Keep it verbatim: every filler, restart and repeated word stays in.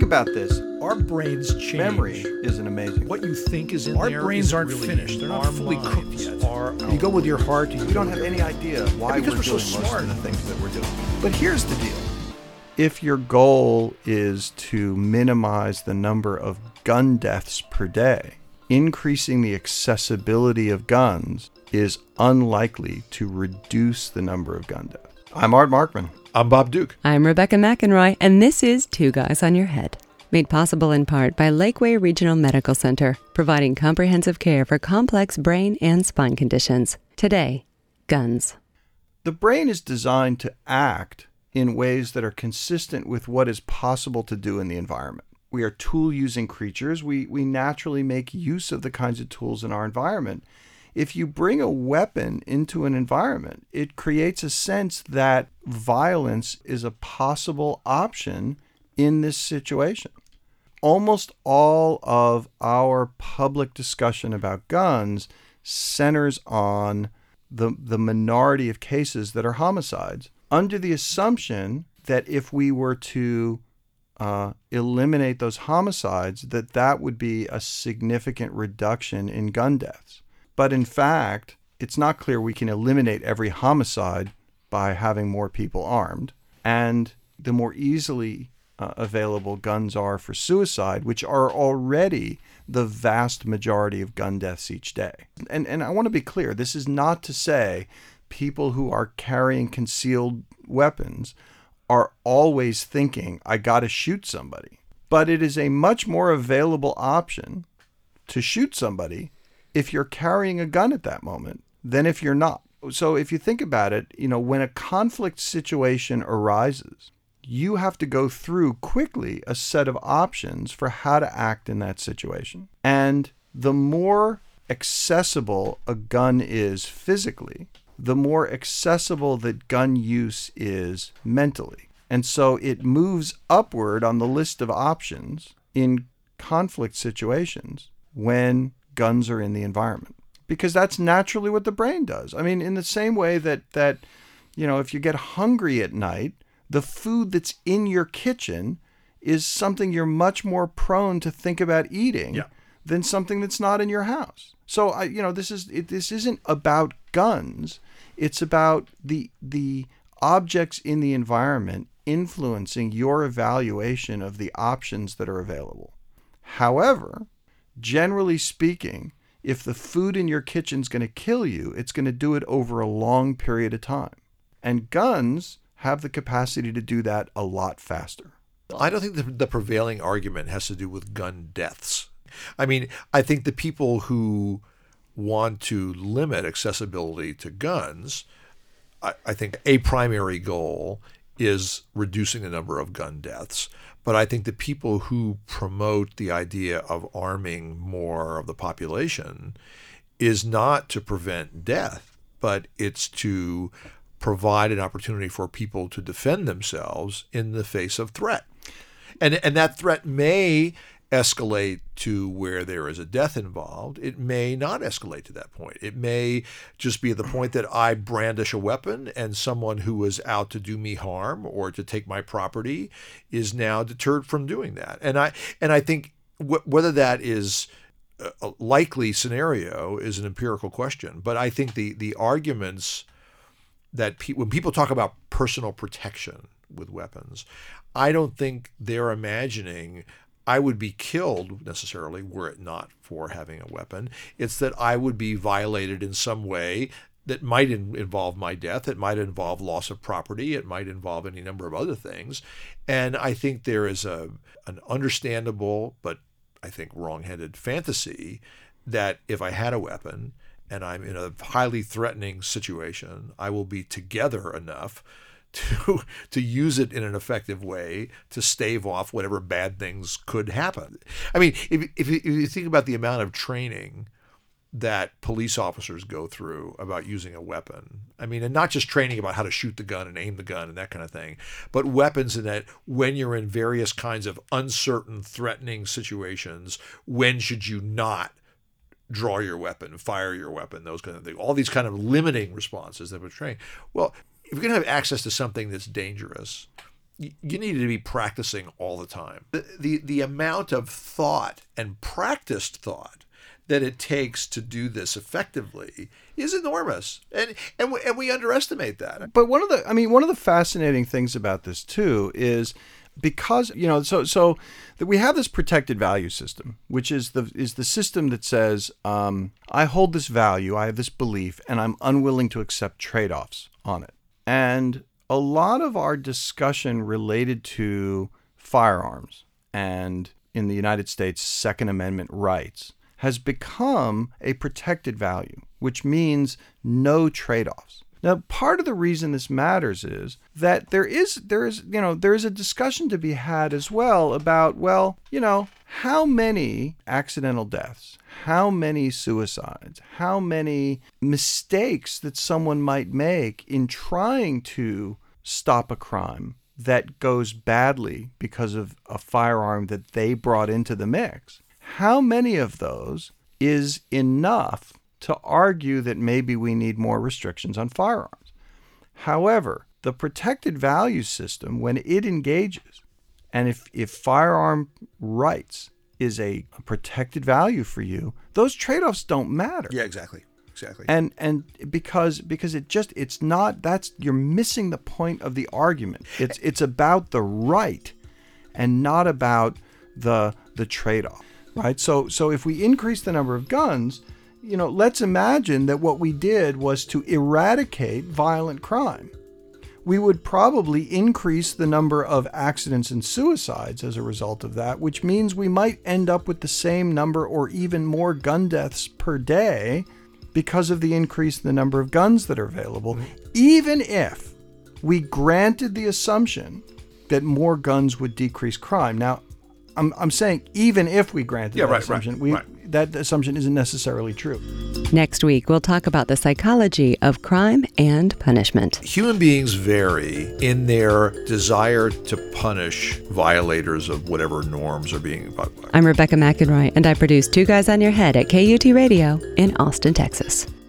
about this. Our brains change. Memory isn't amazing. What you think is in Our there brains isn't aren't really finished. They're not our fully mind cooked yet. Are you go with your heart. You We don't have any idea why Yeah, because we're, we're so doing most smart. of the things that we're doing. But here's the deal. If your goal is to minimize the number of gun deaths per day, increasing the accessibility of guns is unlikely to reduce the number of gun deaths. I'm Art Markman. I'm Bob Duke. I'm Rebecca McEnroy, and this is Two Guys on Your Head. Made possible in part by Lakeway Regional Medical Center, providing comprehensive care for complex brain and spine conditions. Today, guns. The brain is designed to act in ways that are consistent with what is possible to do in the environment. We are tool-using creatures. We, we naturally make use of the kinds of tools in our environment. If you bring a weapon into an environment, it creates a sense that violence is a possible option in this situation. Almost all of our public discussion about guns centers on the, the minority of cases that are homicides, under the assumption that if we were to uh, eliminate those homicides, that that would be a significant reduction in gun deaths. But in fact, it's not clear we can eliminate every homicide by having more people armed. And the more easily uh, available guns are for suicide, which are already the vast majority of gun deaths each day. And, and I want to be clear, this is not to say people who are carrying concealed weapons are always thinking, I got to shoot somebody. But it is a much more available option to shoot somebody if you're carrying a gun at that moment than if you're not. So if you think about it, you know, when a conflict situation arises, you have to go through quickly a set of options for how to act in that situation. And the more accessible a gun is physically, the more accessible that gun use is mentally. And so it moves upward on the list of options in conflict situations when guns are in the environment, because that's naturally what the brain does. I mean, in the same way that, that, you know, if you get hungry at night, the food that's in your kitchen is something you're much more prone to think about eating Yeah. than something that's not in your house. So, I, you know, this is it, this isn't about guns. It's about the the objects in the environment influencing your evaluation of the options that are available. However, generally speaking, if the food in your kitchen is going to kill you, it's going to do it over a long period of time. And guns have the capacity to do that a lot faster. I don't think the, the prevailing argument has to do with gun deaths. I mean, I think the people who want to limit accessibility to guns, I, I think a primary goal is reducing the number of gun deaths. But I think the people who promote the idea of arming more of the population is not to prevent death, but it's to provide an opportunity for people to defend themselves in the face of threat. And, and that threat may escalate to where there is a death involved. It may not escalate to that point. It may just be at the point that I brandish a weapon and someone who was out to do me harm or to take my property is now deterred from doing that. And I and I think w- whether that is a likely scenario is an empirical question. But I think the the arguments that pe- when people talk about personal protection with weapons, I don't think they're imagining I would be killed necessarily were it not for having a weapon. It's that I would be violated in some way that might in- involve my death. It might involve loss of property. It might involve any number of other things. And I think there is a an understandable, but I think wrong-headed fantasy that if I had a weapon and I'm in a highly threatening situation, I will be together enough to to use it in an effective way to stave off whatever bad things could happen. I mean, if if you, if you think about the amount of training that police officers go through about using a weapon, I mean, and not just training about how to shoot the gun and aim the gun and that kind of thing, but weapons in that when you're in various kinds of uncertain, threatening situations, when should you not draw your weapon, fire your weapon, those kind of things, all these kind of limiting responses that we're training. Well, if you're going to have access to something that's dangerous, y- you need to be practicing all the time. The, the the amount of thought and practiced thought that it takes to do this effectively is enormous, and and we, and we underestimate that. But one of the, I mean, one of the fascinating things about this too is because, you know, so so that we have this protected value system, which is the is the system that says, um, I hold this value, I have this belief, and I'm unwilling to accept trade-offs on it. And a lot of our discussion related to firearms and in the United States Second Amendment rights has become a protected value, which means no trade-offs. Now, part of the reason this matters is that there is there is you know there is a discussion to be had as well about, well, you know, how many accidental deaths, how many suicides, how many mistakes that someone might make in trying to stop a crime that goes badly because of a firearm that they brought into the mix. How many of those is enough to argue that maybe we need more restrictions on firearms? However, the protected value system, when it engages, and if, if firearm rights is a protected value for you, those trade-offs don't matter. Yeah, exactly. Exactly. And and because because it just it's not that's you're missing the point of the argument. It's it's about the right and not about the the trade-off, right? So so if we increase the number of guns, you know, let's imagine that what we did was to eradicate violent crime. We would probably increase the number of accidents and suicides as a result of that, which means we might end up with the same number or even more gun deaths per day because of the increase in the number of guns that are available, even if we granted the assumption that more guns would decrease crime. Now, I'm I'm saying even if we granted yeah, that right, assumption, right, we, right. that assumption isn't necessarily true. Next week, we'll talk about the psychology of crime and punishment. Human beings vary in their desire to punish violators of whatever norms are being. I'm Rebecca McEnroy, and I produce Two Guys on Your Head at K U T Radio in Austin, Texas.